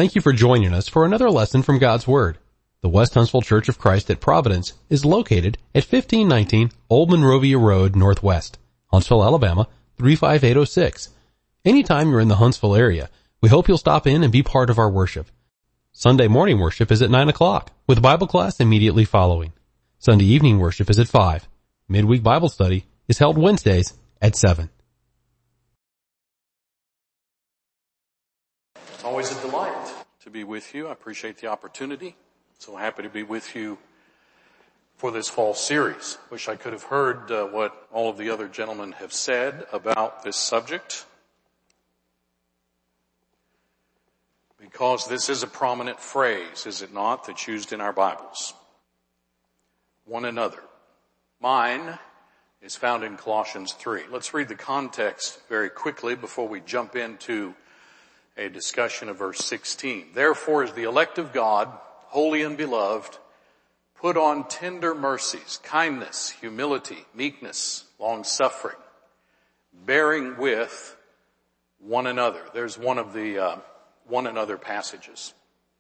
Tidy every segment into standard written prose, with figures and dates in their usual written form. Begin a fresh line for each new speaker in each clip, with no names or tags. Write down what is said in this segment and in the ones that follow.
Thank you for joining us for another lesson from God's Word. The West Huntsville Church of Christ at Providence is located at 1519 Old Monrovia Road Northwest, Huntsville, Alabama, 35806. Anytime you're in the Huntsville area, we hope you'll stop in and be part of our worship. Sunday morning worship is at 9 o'clock, with Bible class immediately following. Sunday evening worship is at 5. Midweek Bible study is held Wednesdays at 7.
It's always a delight to be with you. I appreciate the opportunity. So happy to be with you for this fall series. Wish I could have heard what all of the other gentlemen have said about this subject, because this is a prominent phrase, is it not, that's used in our Bibles. One another. Mine is found in Colossians 3. Let's read the context very quickly before we jump into a discussion of verse 16. Therefore, as the elect of God, holy and beloved, put on tender mercies, kindness, humility, meekness, long-suffering, bearing with one another. There's one of the one another passages.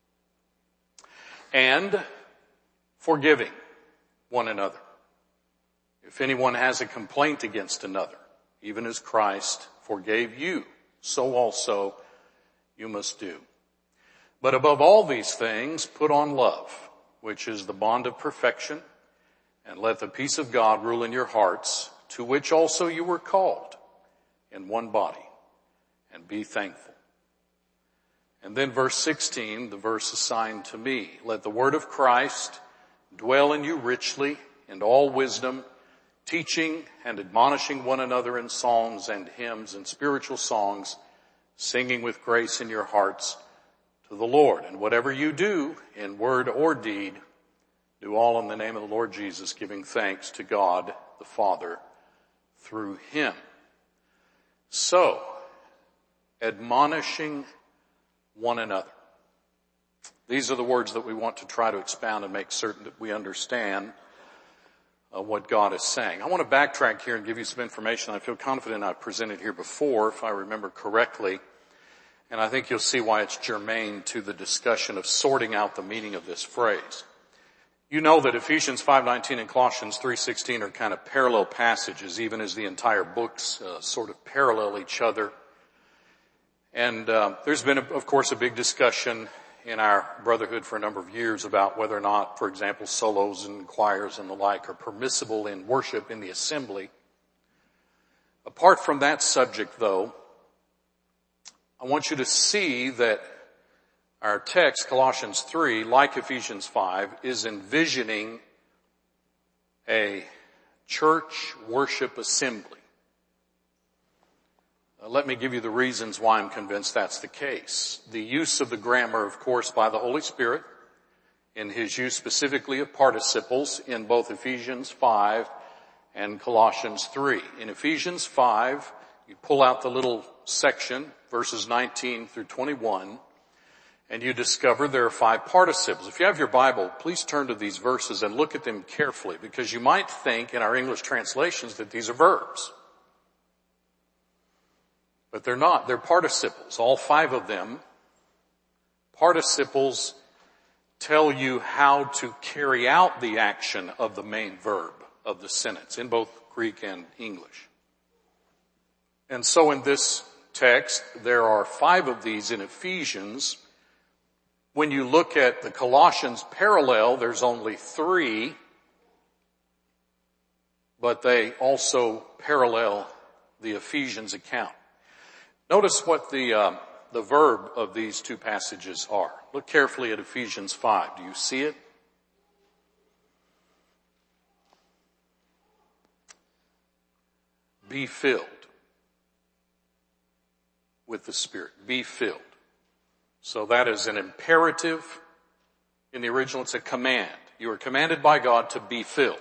And forgiving one another. If anyone has a complaint against another, even as Christ forgave you, so also you must do. But above all these things, put on love, which is the bond of perfection, and let the peace of God rule in your hearts, to which also you were called in one body, and be thankful. And then verse 16, the verse assigned to me, let the word of Christ dwell in you richly in all wisdom, teaching and admonishing one another in psalms and hymns and spiritual songs, singing with grace in your hearts to the Lord. And whatever you do in word or deed, do all in the name of the Lord Jesus, giving thanks to God the Father through him. So, admonishing one another. These are the words that we want to try to expound and make certain that we understand what God is saying. I want to backtrack here and give you some information I feel confident I've presented here before, if I remember correctly. And I think you'll see why it's germane to the discussion of sorting out the meaning of this phrase. You know that Ephesians 5:19 and Colossians 3:16 are kind of parallel passages, even as the entire books sort of parallel each other. And there's been, of course, a big discussion in our brotherhood for a number of years about whether or not, for example, solos and choirs and the like are permissible in worship in the assembly. Apart from that subject, though, I want you to see that our text, Colossians 3, like Ephesians 5, is envisioning a church worship assembly. Let me give you the reasons why I'm convinced that's the case. The use of the grammar, of course, by the Holy Spirit, in his use specifically of participles in both Ephesians 5 and Colossians 3. In Ephesians 5, you pull out the little section, verses 19 through 21, and you discover there are 5 participles. If you have your Bible, please turn to these verses and look at them carefully, because you might think in our English translations that these are verbs. But they're not. They're participles. All 5 of them. Participles tell you how to carry out the action of the main verb of the sentence in both Greek and English. And so in this text, there are 5 of these in Ephesians. When you look at the Colossians parallel, there's only 3, but they also parallel the Ephesians account. Notice what the verb of these 2 passages are. Look carefully at Ephesians 5. Do you see it? Be filled with the Spirit. Be filled. So that is an imperative. In the original, it's a command. You are commanded by God to be filled.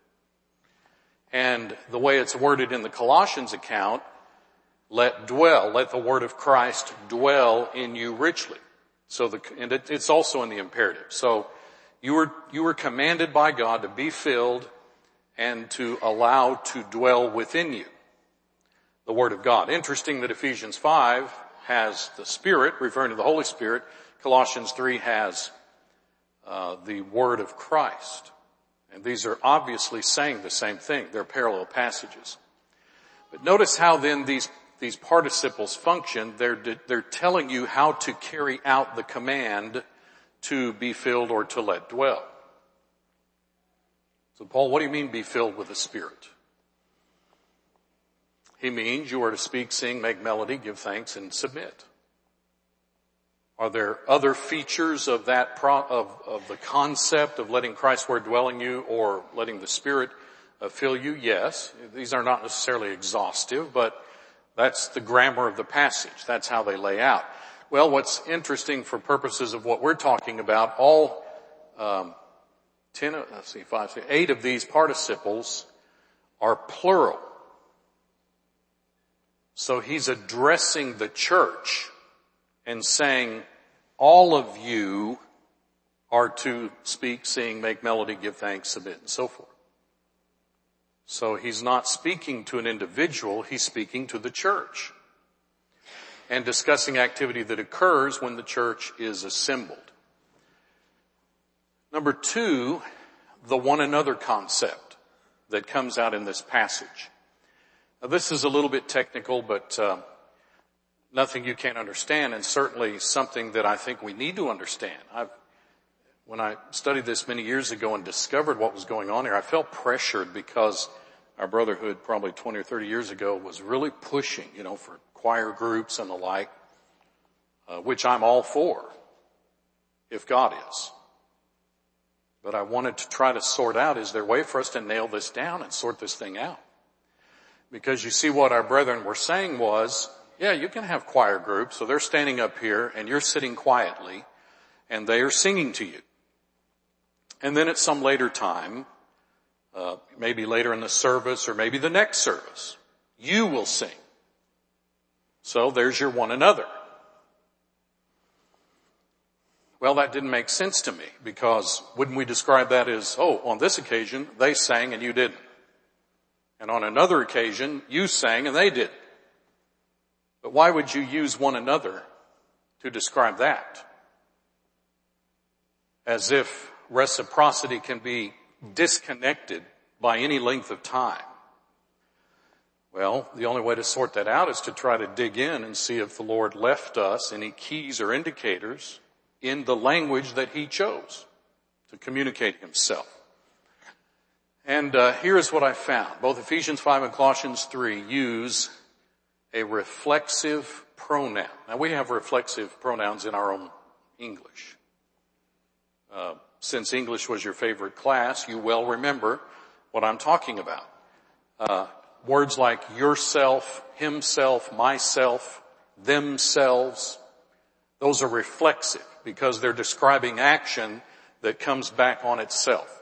And the way it's worded in the Colossians account, let the word of Christ dwell in you richly. And it's also in the imperative. So you were commanded by God to be filled and to allow to dwell within you the word of God. Interesting that Ephesians 5 has the Spirit, referring to the Holy Spirit. Colossians 3 has the Word of Christ. And these are obviously saying the same thing. They're parallel passages. But notice how then these participles function. They're telling you how to carry out the command to be filled or to let dwell. So Paul, what do you mean be filled with the Spirit? He means you are to speak, sing, make melody, give thanks, and submit. Are there other features of that of the concept of letting Christ's Word dwell in you or letting the Spirit fill you? Yes. These are not necessarily exhaustive, but that's the grammar of the passage. That's how they lay out. Well, what's interesting for purposes of what we're talking about, all 8 of these participles are plural. So he's addressing the church and saying, all of you are to speak, sing, make melody, give thanks, submit, and so forth. So he's not speaking to an individual, he's speaking to the church and discussing activity that occurs when the church is assembled. Number 2, the one another concept that comes out in this passage. Now, this is a little bit technical, but nothing you can't understand, and certainly something that I think we need to understand. When I studied this many years ago and discovered what was going on here, I felt pressured because our brotherhood probably 20 or 30 years ago was really pushing, for choir groups and the like, which I'm all for, if God is. But I wanted to try to sort out, is there a way for us to nail this down and sort this thing out? Because you see what our brethren were saying was, yeah, you can have choir groups, so they're standing up here and you're sitting quietly and they are singing to you. And then at some later time, maybe later in the service or maybe the next service, you will sing. So there's your one another. Well, that didn't make sense to me because wouldn't we describe that as, on this occasion they sang and you didn't. And on another occasion you sang and they didn't. But why would you use one another to describe that? As if reciprocity can be disconnected by any length of time. Well, the only way to sort that out is to try to dig in and see if the Lord left us any keys or indicators in the language that he chose to communicate himself. And here's what I found. Both Ephesians 5 and Colossians 3 use a reflexive pronoun. Now we have reflexive pronouns in our own English. Since English was your favorite class, you well remember what I'm talking about. Words like yourself, himself, myself, themselves, those are reflexive because they're describing action that comes back on itself.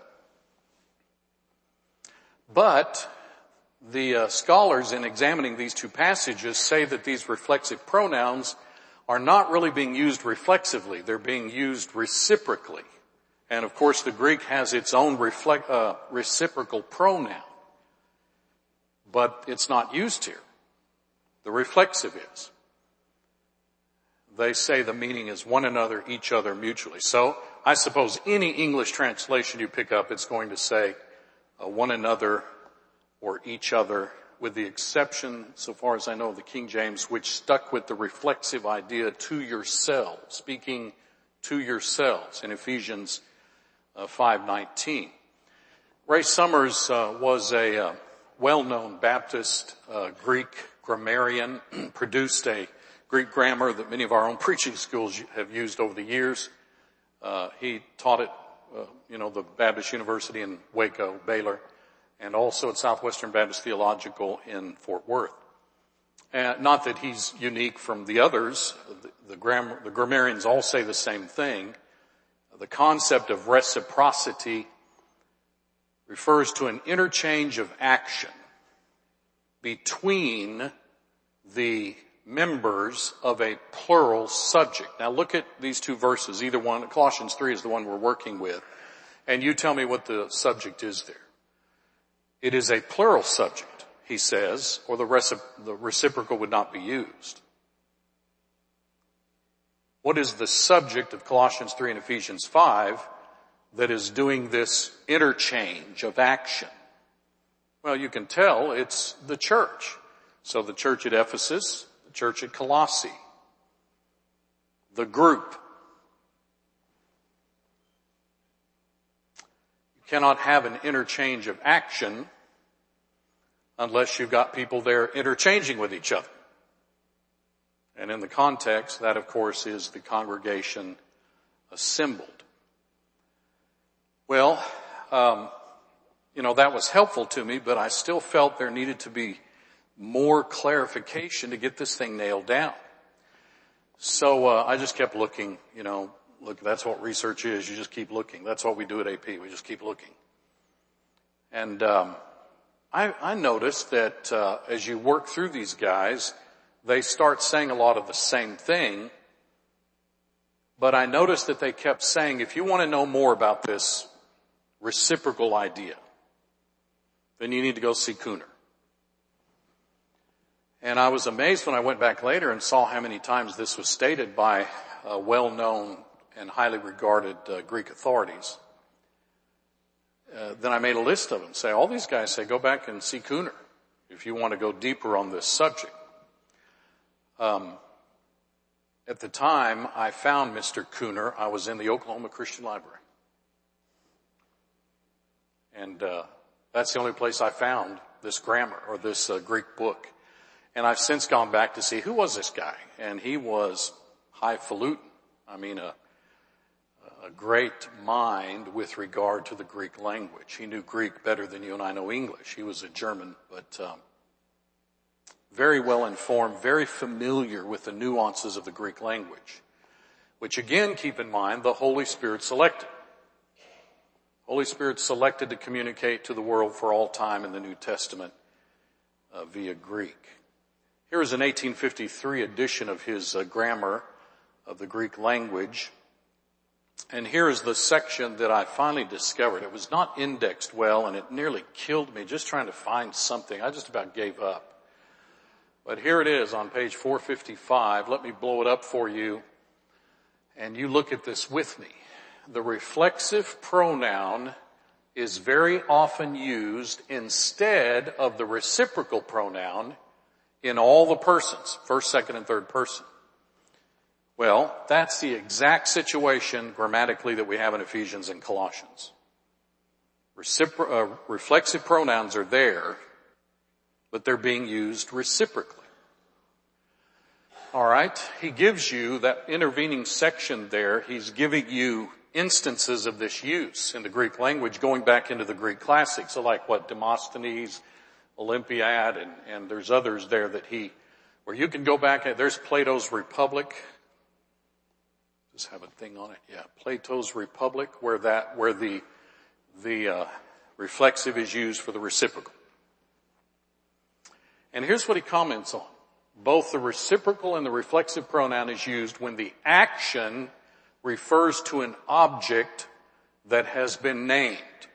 But the scholars in examining these two passages say that these reflexive pronouns are not really being used reflexively. They're being used reciprocally. And of course the Greek has its own reciprocal pronoun. But it's not used here. The reflexive is. They say the meaning is one another, each other, mutually. So I suppose any English translation you pick up, it's going to say one another or each other, with the exception, so far as I know, of the King James, which stuck with the reflexive idea to yourselves, speaking to yourselves in Ephesians 5:19. Ray Summers was a well-known Baptist Greek grammarian, produced a Greek grammar that many of our own preaching schools have used over the years. He taught at, the Baptist University in Waco, Baylor, and also at Southwestern Baptist Theological in Fort Worth. Not that he's unique from the others. The grammarians all say the same thing. The concept of reciprocity refers to an interchange of action between the members of a plural subject. Now look at these two verses. Either one, Colossians 3 is the one we're working with, and you tell me what the subject is there. It is a plural subject, he says, or the reciprocal would not be used. What is the subject of Colossians 3 and Ephesians 5 that is doing this interchange of action? Well, you can tell it's the church. So the church at Ephesus, the church at Colossae, the group. You cannot have an interchange of action unless you've got people there interchanging with each other. And in the context, that of course is the congregation assembled. Well, that was helpful to me, but I still felt there needed to be more clarification to get this thing nailed down. So I just kept looking, look, that's what research is. You just keep looking. That's what we do at AP. We just keep looking. And I noticed that as you work through these guys, they start saying a lot of the same thing. But I noticed that they kept saying, if you want to know more about this reciprocal idea, then you need to go see Cooner. And I was amazed when I went back later and saw how many times this was stated by well-known and highly regarded Greek authorities. Then I made a list of them. Say, all these guys say, go back and see Cooner if you want to go deeper on this subject. At the time I found Mr. Cooner, I was in the Oklahoma Christian Library. And that's the only place I found this grammar or this Greek book. And I've since gone back to see who was this guy. And he was highfalutin. I mean, a great mind with regard to the Greek language. He knew Greek better than you and I know English. He was a German, but very well informed, very familiar with the nuances of the Greek language, which again, keep in mind, the Holy Spirit selected. Holy Spirit selected to communicate to the world for all time in the New Testament via Greek. Here is an 1853 edition of his grammar of the Greek language. And here is the section that I finally discovered. It was not indexed well, and it nearly killed me just trying to find something. I just about gave up. But here it is on page 455. Let me blow it up for you, and you look at this with me. The reflexive pronoun is very often used instead of the reciprocal pronoun in all the persons, first, second, and third person. Well, that's the exact situation grammatically that we have in Ephesians and Colossians. Reflexive pronouns are there, but they're being used reciprocally. All right, he gives you that intervening section there. He's giving you instances of this use in the Greek language going back into the Greek classics. So like what Demosthenes, Olympiad, and there's others there where you can go back. There's Plato's Republic. Does have a thing on it? Yeah, Plato's Republic, where the reflexive is used for the reciprocal. And here's what he comments on. Both the reciprocal and the reflexive pronoun is used when the action refers to an object that has been named.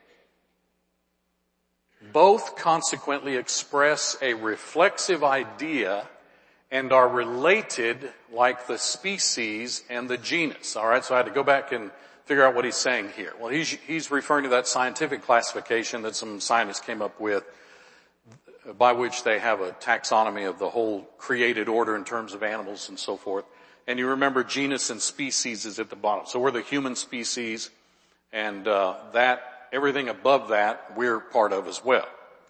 Both consequently express a reflexive idea and are related like the species and the genus. All right, so I had to go back and figure out what he's saying here. Well, he's referring to that scientific classification that some scientists came up with, by which they have a taxonomy of the whole created order in terms of animals and so forth. And you remember genus and species is at the bottom. So we're the human species, and everything above that we're part of as well.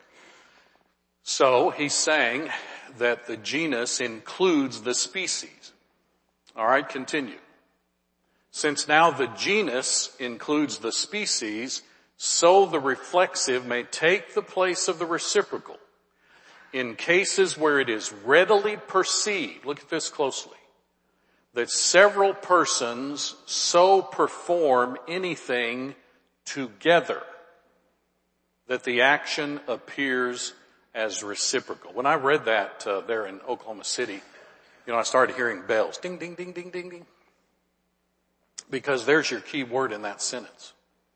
So he's saying that the genus includes the species. All right, continue. Since now the genus includes the species, so the reflexive may take the place of the reciprocal in cases where it is readily perceived, look at this closely, that several persons so perform anything together that the action appears as reciprocal. When I read that there in Oklahoma City, I started hearing bells. Ding, ding, ding, ding, ding, ding. Because there's your key word in that sentence.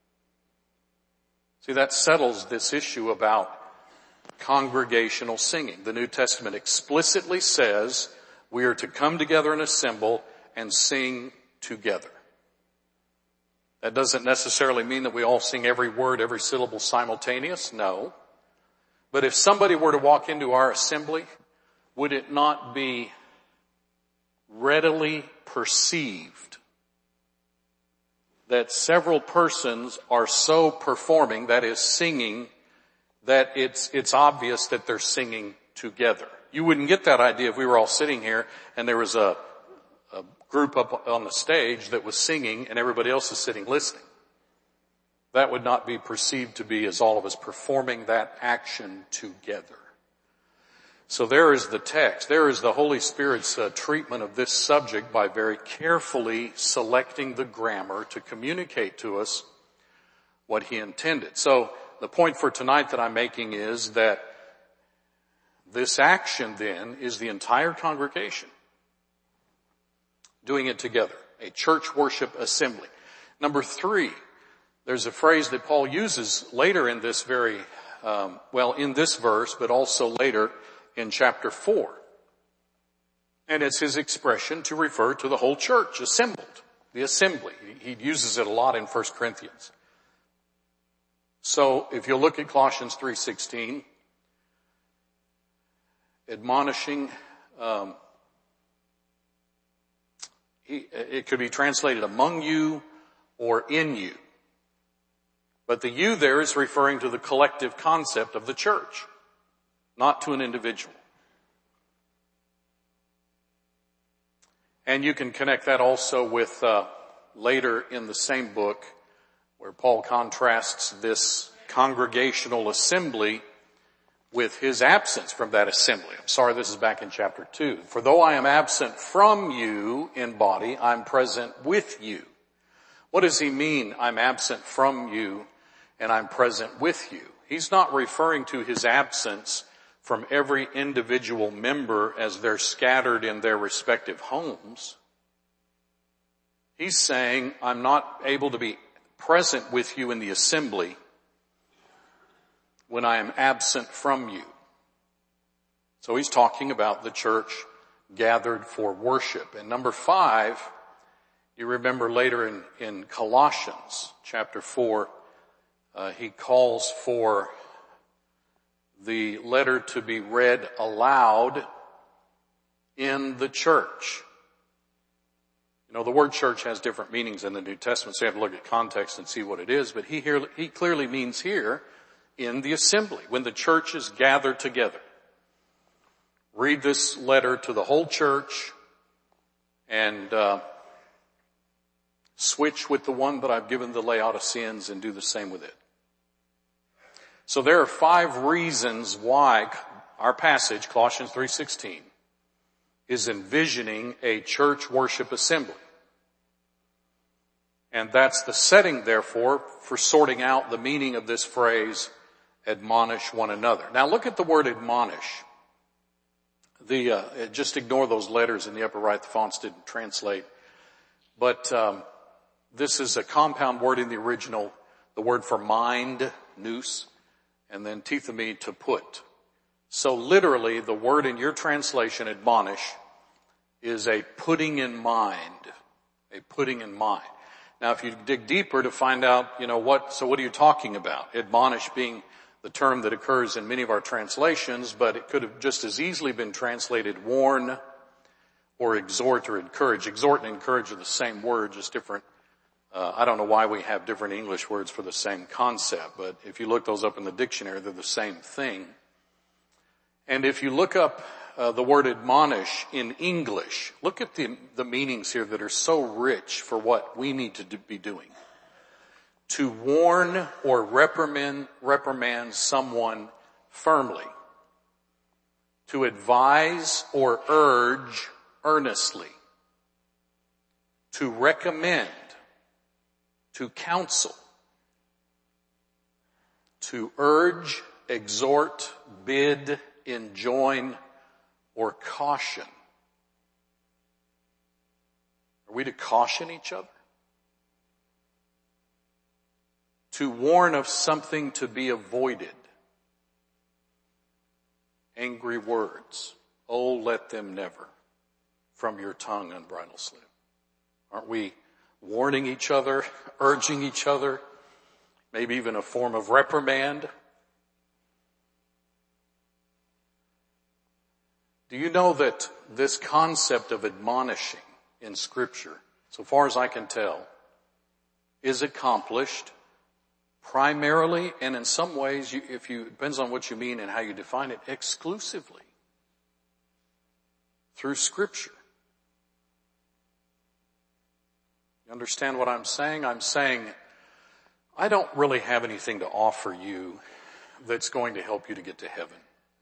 See, that settles this issue about congregational singing. The New Testament explicitly says we are to come together and assemble and sing together. That doesn't necessarily mean that we all sing every word, every syllable simultaneous. No. But if somebody were to walk into our assembly, would it not be readily perceived that several persons are so performing, that is singing, that it's obvious that they're singing together? You wouldn't get that idea if we were all sitting here and there was a group up on the stage that was singing and everybody else is sitting listening. That would not be perceived to be as all of us performing that action together. So there is the text. There is the Holy Spirit's treatment of this subject by very carefully selecting the grammar to communicate to us what he intended. So the point for tonight that I'm making is that this action then is the entire congregation doing it together. A church worship assembly. Number 3, there's a phrase that Paul uses later in this in this verse, but also later in chapter 4. And it's his expression to refer to the whole church assembled, the assembly. He uses it a lot in 1 Corinthians. So if you look at Colossians 3:16, admonishing, it could be translated among you or in you. But the you there is referring to the collective concept of the church, not to an individual. And you can connect that also with later in the same book where Paul contrasts this congregational assembly with his absence from that assembly. I'm sorry, this is back in chapter 2. For though I am absent from you in body, I'm present with you. What does he mean, I'm absent from you and I'm present with you? He's not referring to his absence from every individual member as they're scattered in their respective homes. He's saying, I'm not able to be present with you in the assembly when I am absent from you. So he's talking about the church gathered for worship. And number 5, you remember later in Colossians chapter 4, he calls for the letter to be read aloud in the church. You know, the word church has different meanings in the New Testament, so you have to look at context and see what it is. But he clearly means here in the assembly, when the church is gathered together. Read this letter to the whole church and switch with the one that I've given the Laodiceans and do the same with it. So there are 5 reasons why our passage, Colossians 3:16, is envisioning a church worship assembly. And that's the setting, therefore, for sorting out the meaning of this phrase, admonish one another. Now look at the word admonish. Just ignore those letters in the upper right. The fonts didn't translate. But this is a compound word in the original. The word for mind, nous, and then tithemi, to put. So literally, the word in your translation, admonish, is a putting in mind. A putting in mind. Now, if you dig deeper to find out, what are you talking about? Admonish being the term that occurs in many of our translations, but it could have just as easily been translated warn or exhort or encourage. Exhort and encourage are the same word, just different. I don't know why we have different English words for the same concept, but if you look those up in the dictionary, they're the same thing. And if you look up the word admonish in English, look at the meanings here that are so rich for what we need to be doing. To warn or reprimand someone firmly. To advise or urge earnestly. To recommend. To counsel. To urge, exhort, bid, enjoin, or caution. Are we to caution each other? To warn of something to be avoided. Angry words. Oh, let them never from your tongue unbridled slip. Aren't we warning each other, urging each other, maybe even a form of reprimand? Do you know that this concept of admonishing in Scripture, so far as I can tell, is accomplished primarily, and in some ways, depends on what you mean and how you define it, exclusively through Scripture? You understand what I'm saying? I'm saying I don't really have anything to offer you that's going to help you to get to heaven,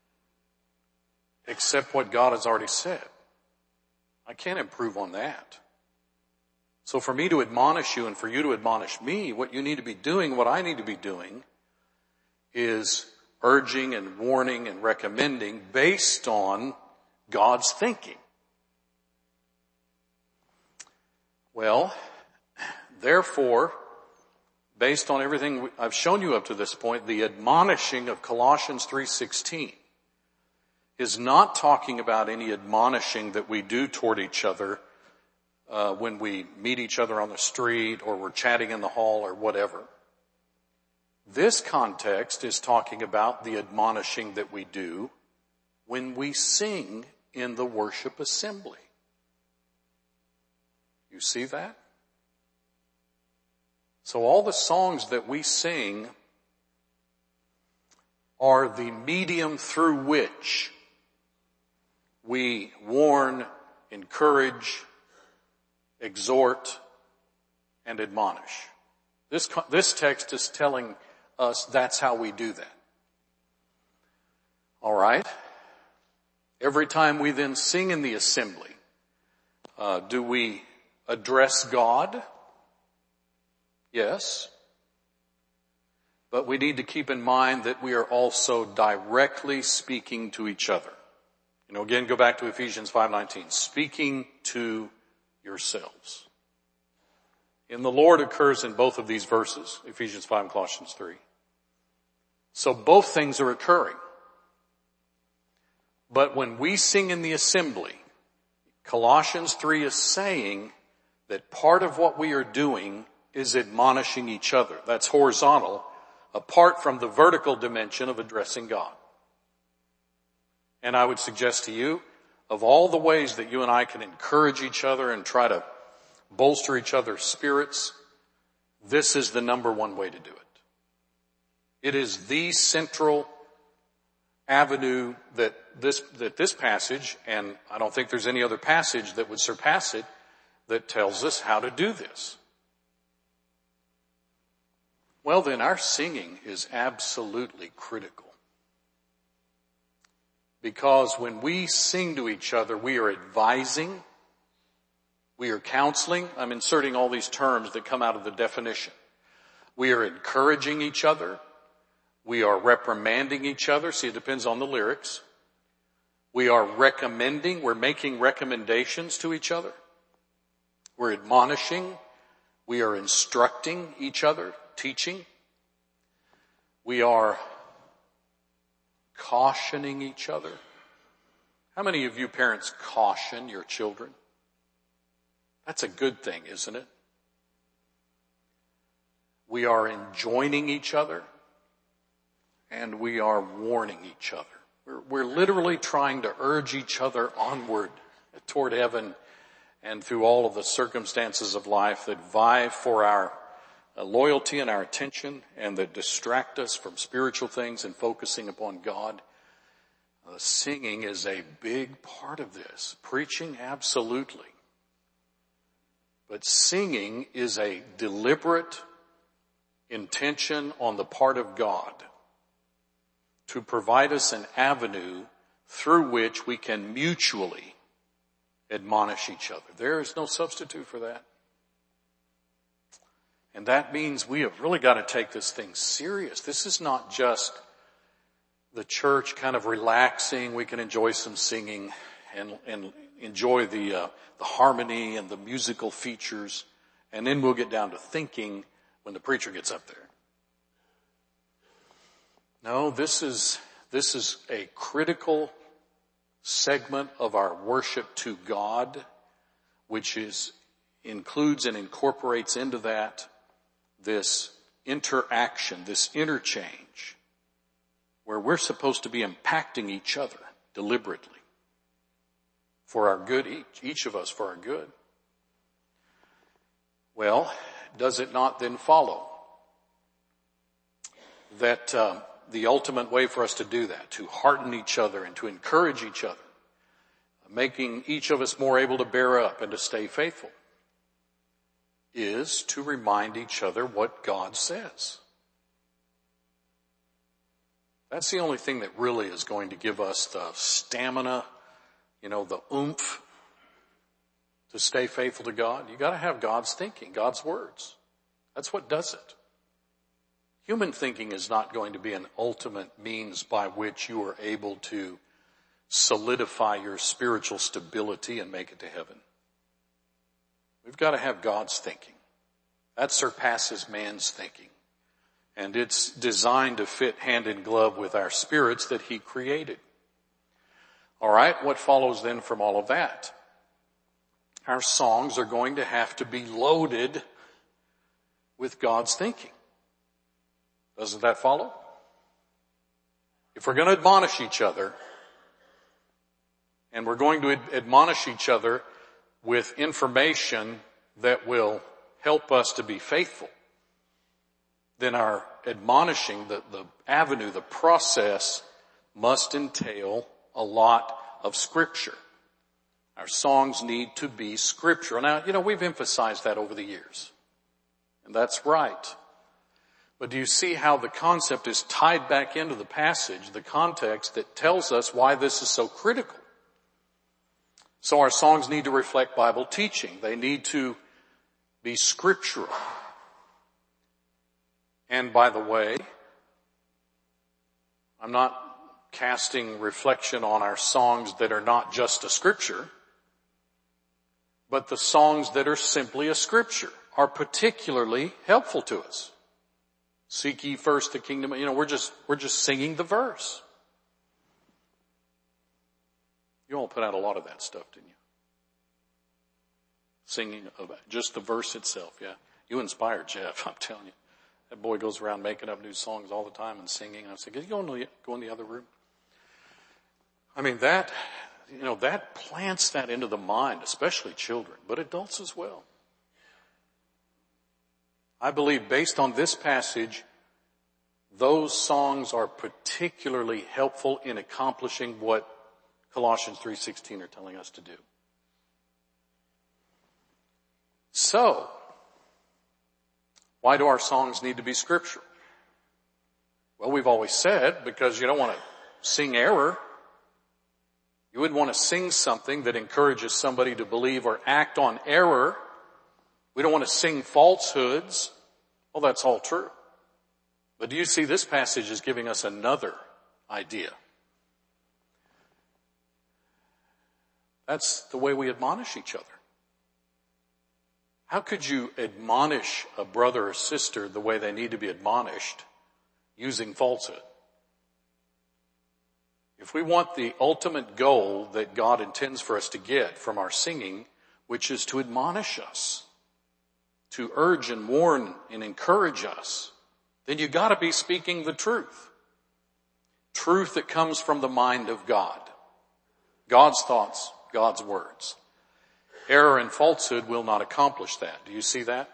except what God has already said. I can't improve on that. So for me to admonish you and for you to admonish me, what you need to be doing, what I need to be doing, is urging and warning and recommending based on God's thinking. Well, therefore, based on everything I've shown you up to this point, the admonishing of Colossians 3:16 is not talking about any admonishing that we do toward each other when we meet each other on the street or we're chatting in the hall or whatever. This context is talking about the admonishing that we do when we sing in the worship assembly. You see that? So all the songs that we sing are the medium through which we warn, encourage, exhort, and admonish. This text is telling us that's how we do that. All right. Every time we then sing in the assembly, do we address God? Yes. But we need to keep in mind that we are also directly speaking to each other. Again, go back to Ephesians 5:19. Speaking to yourselves. In the Lord occurs in both of these verses, Ephesians 5 and Colossians 3. So both things are occurring. But when we sing in the assembly, Colossians 3 is saying that part of what we are doing is admonishing each other. That's horizontal, apart from the vertical dimension of addressing God. And I would suggest to you, of all the ways that you and I can encourage each other and try to bolster each other's spirits, this is the number one way to do it. It is the central avenue that this passage, and I don't think there's any other passage that would surpass it, that tells us how to do this. Well, then our singing is absolutely critical. Because when we sing to each other, we are advising, we are counseling. I'm inserting all these terms that come out of the definition. We are encouraging each other. We are reprimanding each other. See, it depends on the lyrics. We are recommending, we're making recommendations to each other. We're admonishing. We are instructing each other, teaching. We are cautioning each other. How many of you parents caution your children? That's a good thing, isn't it? We are enjoining each other, and we are warning each other. We're literally trying to urge each other onward toward heaven and through all of the circumstances of life that vie for our loyalty and our attention and that distract us from spiritual things and focusing upon God. Singing is a big part of this. Preaching, absolutely. But singing is a deliberate intention on the part of God to provide us an avenue through which we can mutually admonish each other. There is no substitute for that. And that means we have really got to take this thing serious. This is not just the church kind of relaxing. We can enjoy some singing and enjoy the harmony and the musical features. And then we'll get down to thinking when the preacher gets up there. No, this is a critical segment of our worship to God, which is includes and incorporates into that this interaction, this interchange, where we're supposed to be impacting each other deliberately for our good, each of us for our good. Well, does it not then follow that the ultimate way for us to do that, to hearten each other and to encourage each other, making each of us more able to bear up and to stay faithful, is to remind each other what God says? That's the only thing that really is going to give us the stamina, the oomph to stay faithful to God. You got to have God's thinking, God's words. That's what does it. Human thinking is not going to be an ultimate means by which you are able to solidify your spiritual stability and make it to heaven. We've got to have God's thinking. That surpasses man's thinking. And it's designed to fit hand in glove with our spirits that He created. All right, what follows then from all of that? Our songs are going to have to be loaded with God's thinking. Doesn't that follow? If we're going to admonish each other, and we're going to admonish each other with information that will help us to be faithful, then our admonishing, the avenue, the process must entail a lot of Scripture. Our songs need to be scriptural. Now, we've emphasized that over the years. And that's right. But do you see how the concept is tied back into the passage, the context that tells us why this is so critical? So our songs need to reflect Bible teaching. They need to be scriptural. And by the way, I'm not casting reflection on our songs that are not just a scripture, but the songs that are simply a scripture are particularly helpful to us. Seek ye first the kingdom. We're just singing the verse. You all put out a lot of that stuff, didn't you? Singing of just the verse itself, yeah. You inspired Jeff, I'm telling you. That boy goes around making up new songs all the time and singing. I said, can you go in the other room? That plants that into the mind, especially children, but adults as well. I believe based on this passage, those songs are particularly helpful in accomplishing what Colossians 3:16 are telling us to do. So, why do our songs need to be scriptural? Well, we've always said because you don't want to sing error. You wouldn't want to sing something that encourages somebody to believe or act on error. We don't want to sing falsehoods. Well, that's all true. But do you see this passage is giving us another idea? That's the way we admonish each other. How could you admonish a brother or sister the way they need to be admonished using falsehood? If we want the ultimate goal that God intends for us to get from our singing, which is to admonish us, to urge and warn and encourage us, then you got to be speaking the truth. Truth that comes from the mind of God. God's thoughts, God's words. Error and falsehood will not accomplish that. Do you see that?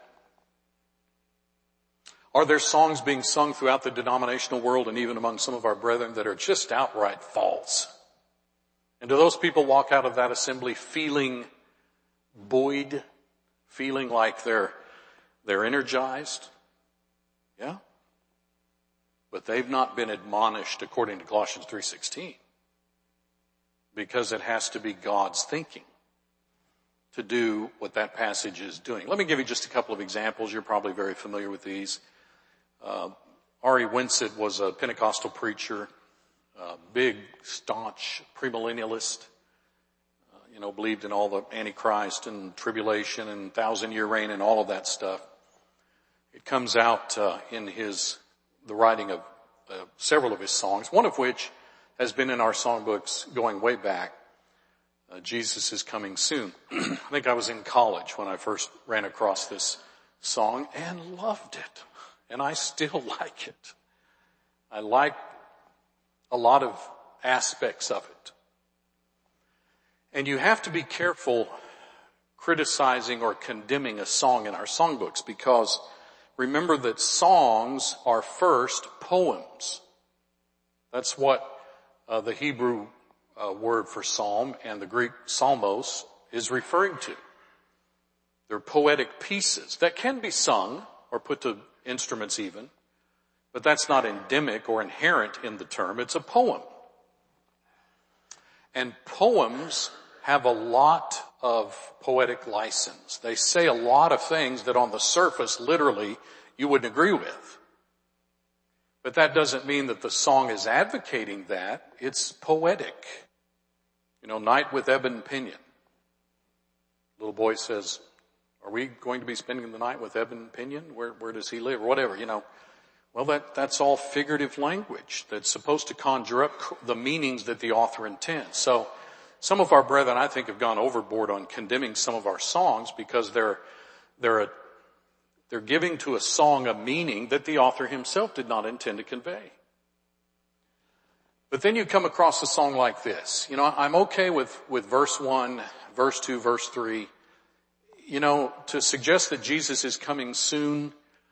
Are there songs being sung throughout the denominational world and even among some of our brethren that are just outright false? And do those people walk out of that assembly feeling buoyed, feeling like they're energized? Yeah. But they've not been admonished according to Colossians 3:16. Because it has to be God's thinking to do what that passage is doing. Let me give you just a couple of examples. You're probably very familiar with these. R.E. Winsett was a Pentecostal preacher, big, staunch premillennialist, believed in all the Antichrist and tribulation and 1,000-year reign and all of that stuff. It comes out in the writing of several of his songs, one of which has been in our songbooks going way back. Jesus is coming soon. I think I was in college when I first ran across this song and loved it. And I still like it. I like a lot of aspects of it. And you have to be careful criticizing or condemning a song in our songbooks, because remember that songs are first poems. That's what the Hebrew word for psalm and the Greek psalmos is referring to. They're poetic pieces that can be sung or put to instruments even, but that's not endemic or inherent in the term. It's a poem. And poems have a lot of poetic license. They say a lot of things that on the surface, literally, you wouldn't agree with. But that doesn't mean that the song is advocating that. It's poetic. You know, Night with Ebon Pinion. Little boy says, are we going to be spending the night with Ebon Pinion? Where does he live? Or whatever, you know. Well, that's all figurative language that's supposed to conjure up the meanings that the author intends. So some of our brethren, I think, have gone overboard on condemning some of our songs because they're giving to a song a meaning that the author himself did not intend to convey. But then you come across a song like this. You know, I'm okay with verse 1, verse 2, verse 3. You know, to suggest that Jesus is coming soon,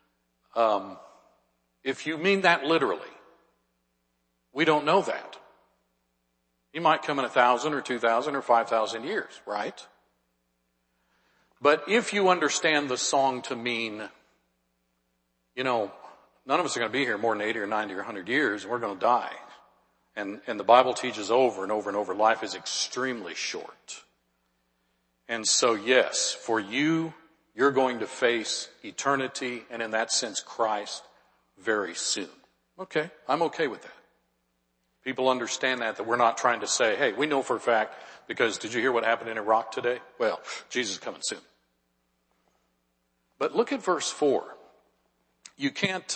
if you mean that literally, we don't know that. He might come in 1,000 or 2,000 or 5,000 years, right? But if you understand the song to mean, you know, none of us are going to be here more than 80 or 90 or 100 years, and we're going to die. And the Bible teaches over and over and over, life is extremely short. And so yes, for you, you're going to face eternity and in that sense Christ very soon. Okay, I'm okay with that. People understand that we're not trying to say, hey, we know for a fact because did you hear what happened in Iraq today? Well, Jesus is coming soon. But look at verse 4. You can't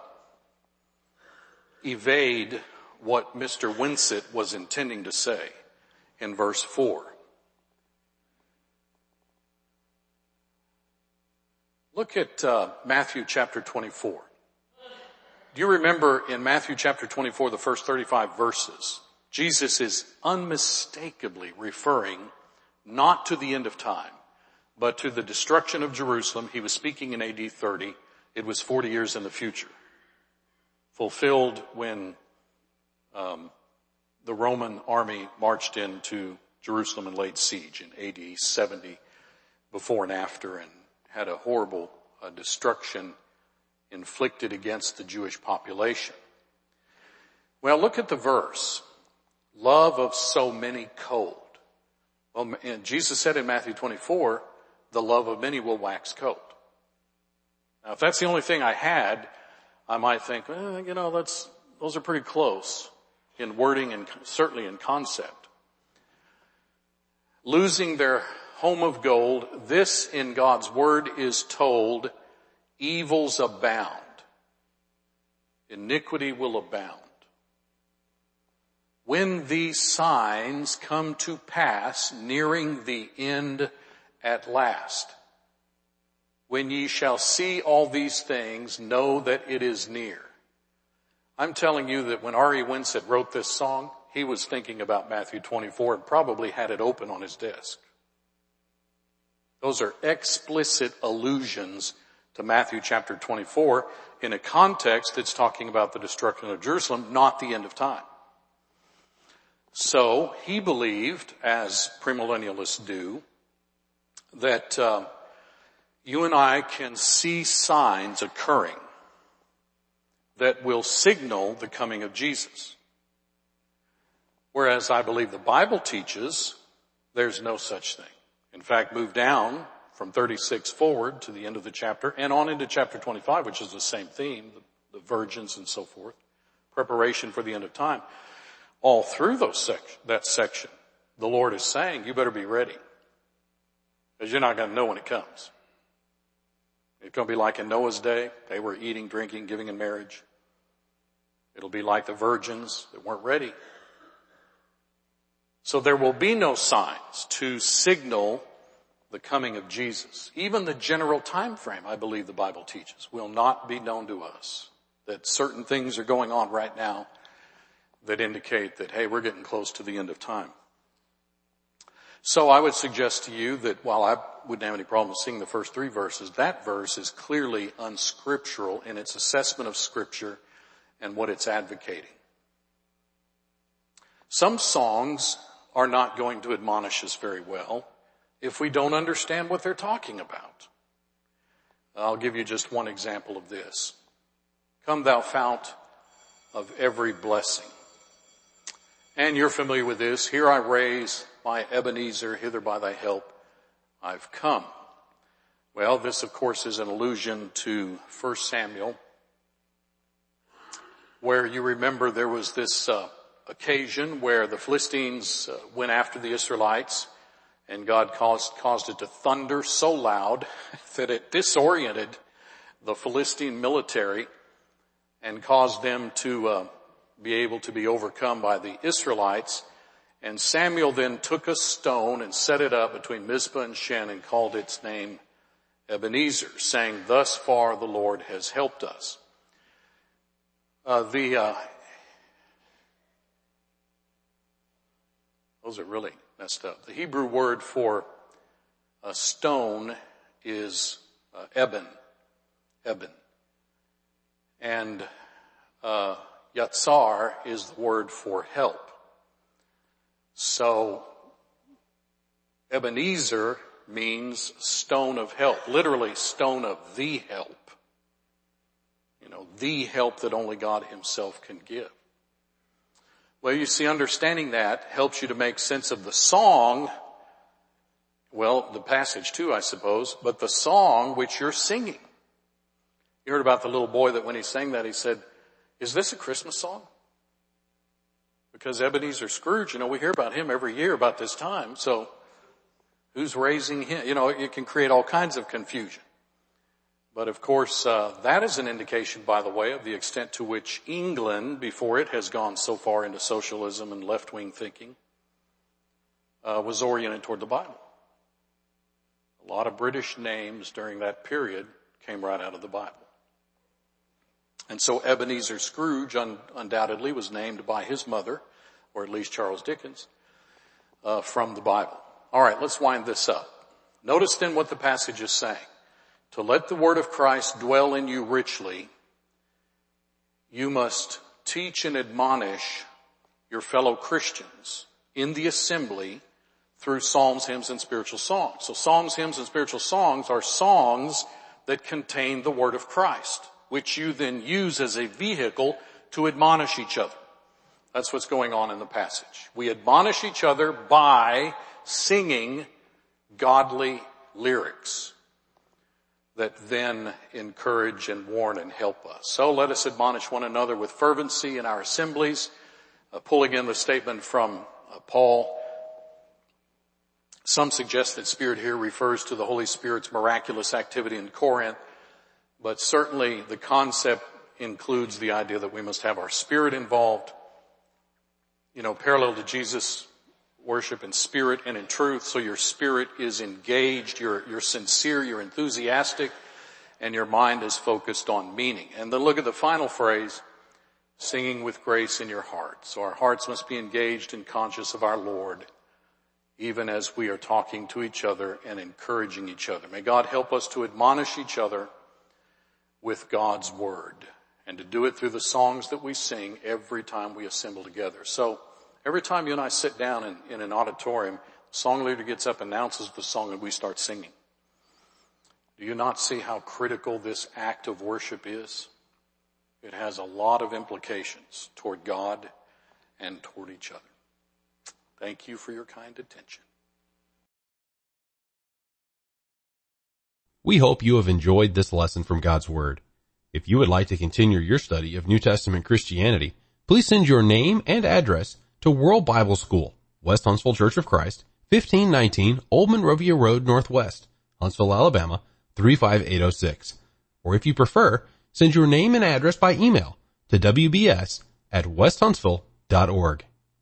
evade what Mr. Winsett was intending to say in verse 4. Look at Matthew chapter 24. Do you remember in Matthew chapter 24, the first 35 verses, Jesus is unmistakably referring not to the end of time, but to the destruction of Jerusalem. He was speaking in AD 30. It was 40 years in the future. Fulfilled when the Roman army marched into Jerusalem and laid siege in AD 70 before and after and had a horrible destruction inflicted against the Jewish population. Well, look at the verse. Love of so many cold. Well, and Jesus said in Matthew 24, the love of many will wax cold. Now, if that's the only thing I had, I might think, you know, those are pretty close in wording and certainly in concept. Losing their home of gold, this in God's word is told, evils abound. Iniquity will abound. When these signs come to pass, nearing the end at last, when ye shall see all these things, know that it is near. I'm telling you that when R.E. Winsett wrote this song, he was thinking about Matthew 24 and probably had it open on his desk. Those are explicit allusions to Matthew chapter 24 in a context that's talking about the destruction of Jerusalem, not the end of time. So he believed, as premillennialists do, that you and I can see signs occurring that will signal the coming of Jesus. Whereas I believe the Bible teaches there's no such thing. In fact, move down from 36 forward to the end of the chapter and on into chapter 25, which is the same theme, the virgins and so forth, preparation for the end of time. All through that section, the Lord is saying, you better be ready, because you're not going to know when it comes. It's going to be like in Noah's day. They were eating, drinking, giving in marriage. It'll be like the virgins that weren't ready. So there will be no signs to signal the coming of Jesus. Even the general time frame, I believe the Bible teaches, will not be known to us. That certain things are going on right now that indicate that, hey, we're getting close to the end of time. So I would suggest to you that while I wouldn't have any problem with seeing the first 3 verses, that verse is clearly unscriptural in its assessment of Scripture and what it's advocating. Some songs are not going to admonish us very well if we don't understand what they're talking about. I'll give you just one example of this. Come thou fount of every blessing. And you're familiar with this. Here I raise my Ebenezer, hither by thy help I've come. Well, this of course is an allusion to 1 Samuel, where you remember there was this occasion where the Philistines went after the Israelites, and God caused it to thunder so loud that it disoriented the Philistine military and caused them to be able to be overcome by the Israelites. And Samuel then took a stone and set it up between Mizpah and Shen and called its name Ebenezer, saying, thus far the Lord has helped us. Those are really messed up. The Hebrew word for a stone is eben. And yatsar is the word for help. So Ebenezer means stone of help, literally stone of the help. You know, the help that only God himself can give. Well, you see, understanding that helps you to make sense of the song, well, the passage too, I suppose, but the song which you're singing. You heard about the little boy that when he sang that, he said, is this a Christmas song? Because Ebenezer Scrooge, we hear about him every year about this time, so who's raising him? It can create all kinds of confusion. But of course, that is an indication, by the way, of the extent to which England, before it has gone so far into socialism and left-wing thinking, was oriented toward the Bible. A lot of British names during that period came right out of the Bible. And so Ebenezer Scrooge undoubtedly was named by his mother, or at least Charles Dickens, from the Bible. All right, let's wind this up. Notice then what the passage is saying. To let the word of Christ dwell in you richly, you must teach and admonish your fellow Christians in the assembly through psalms, hymns, and spiritual songs. So psalms, hymns, and spiritual songs are songs that contain the word of Christ, which you then use as a vehicle to admonish each other. That's what's going on in the passage. We admonish each other by singing godly lyrics that then encourage and warn and help us. So let us admonish one another with fervency in our assemblies. Pulling in the statement from Paul, some suggest that Spirit here refers to the Holy Spirit's miraculous activity in Corinth, but certainly the concept includes the idea that we must have our spirit involved. Parallel to Jesus' worship in spirit and in truth, so your spirit is engaged, you're sincere, you're enthusiastic, and your mind is focused on meaning. And then look at the final phrase, singing with grace in your heart. So our hearts must be engaged and conscious of our Lord, even as we are talking to each other and encouraging each other. May God help us to admonish each other with God's word, and to do it through the songs that we sing every time we assemble together. So every time you and I sit down in an auditorium, the song leader gets up, announces the song, and we start singing. Do you not see how critical this act of worship is? It has a lot of implications toward God and toward each other. Thank you for your kind attention.
We hope you have enjoyed this lesson from God's Word. If you would like to continue your study of New Testament Christianity, please send your name and address to World Bible School, West Huntsville Church of Christ, 1519 Old Monrovia Road Northwest, Huntsville, Alabama, 35806. Or if you prefer, send your name and address by email to wbs@westhuntsville.org.